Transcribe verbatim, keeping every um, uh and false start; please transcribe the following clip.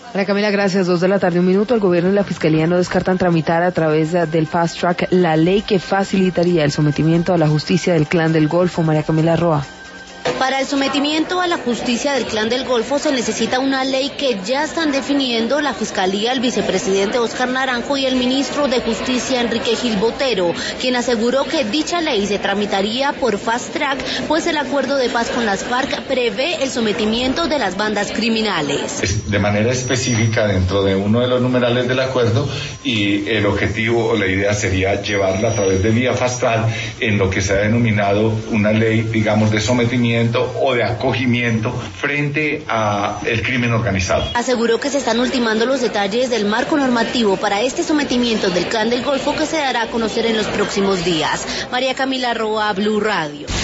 María Camila, gracias. Dos de la tarde, un minuto. El gobierno y la fiscalía no descartan tramitar a través del Fast Track la ley que facilitaría el sometimiento a la justicia del Clan del Golfo. María Camila Roa. Para el sometimiento a la justicia del Clan del Golfo se necesita una ley que ya están definiendo la Fiscalía, el vicepresidente Óscar Naranjo y el ministro de Justicia Enrique Gil Botero, quien aseguró que dicha ley se tramitaría por fast track, pues el acuerdo de paz con las FARC prevé el sometimiento de las bandas criminales. De manera específica dentro de uno de los numerales del acuerdo, y el objetivo o la idea sería llevarla a través de vía fast track en lo que se ha denominado una ley, digamos, de sometimiento o de acogimiento frente a el crimen organizado. Aseguró que se están ultimando los detalles del marco normativo para este sometimiento del Clan del Golfo, que se dará a conocer en los próximos días. María Camila Roa, Blue Radio.